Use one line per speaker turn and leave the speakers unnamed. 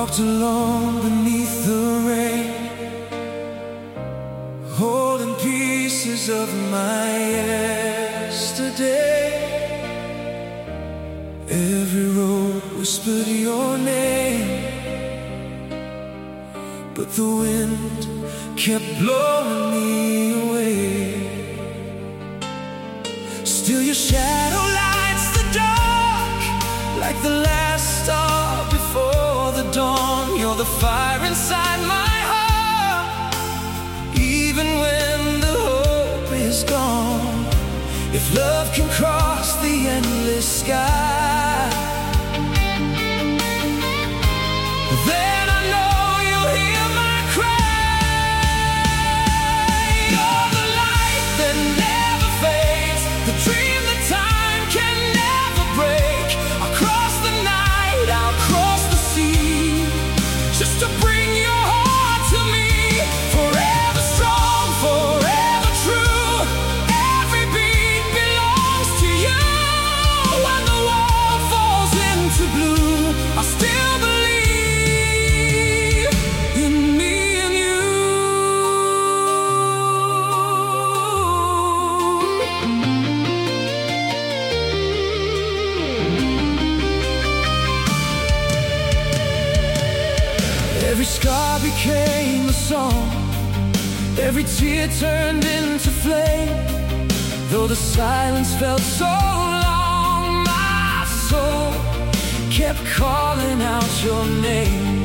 walked alone beneath the rain, holding pieces of my yesterday. Every road whispered your name, but the wind kept blowing me away. Still your shadow lights the dark, like the last star before the dawn. You're the fire inside my heart, even when the hope is gone. If love can cross the endless sky, then I know you'll hear my cry. You're the light that never fades, the dream that time can never break. I'll cross the night, I'll cross the sea, just to bring your heart to me. Forever strong, forever true, every beat belongs to you. When the world falls into blue, I still believe in me and you. Every scar became a song, every tear turned into flame. Though the silence felt so long, my soul kept calling out your name.